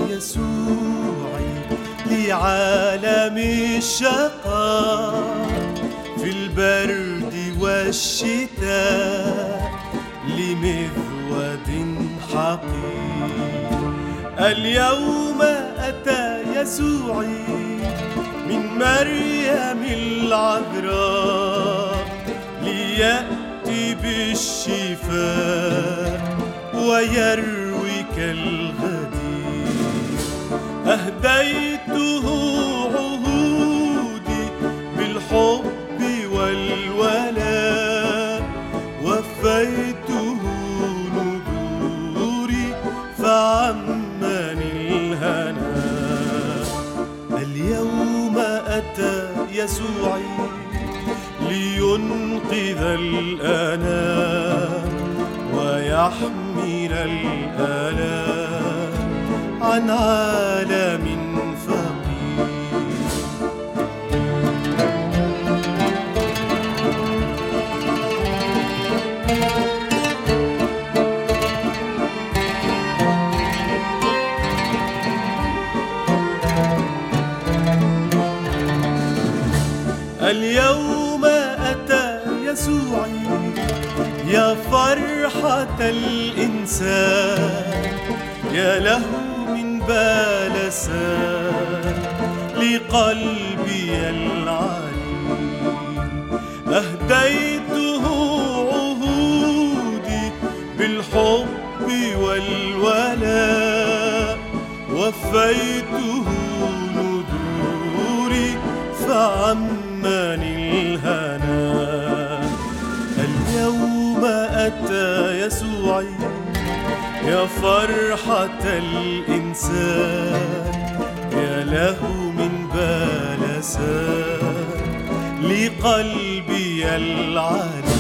يسوعي لعالم الشقاء، في البرد والشتاء لمذود حقير. اليوم أتى يسوعي من مريم العذراء ليأتي بالشفاء ويروي كالغدير. أهديته عهودي بالحب والولاء، وفيته نذوري فعمني الهنا. اليوم أتى يسوعي لينقذ الآلام ويحمل الآلام عن عالم فقير. اليوم أتى يسوعي يا فرحة الإنسان، يا له من بلسان لقلبي العليم. أهديته عهودي بالحب والولاء، وفيته نذوري فعمني الهنا. اليوم أتى يسوعي يا فرحة الإنسان، يا له من بلسان لقلبي العالي.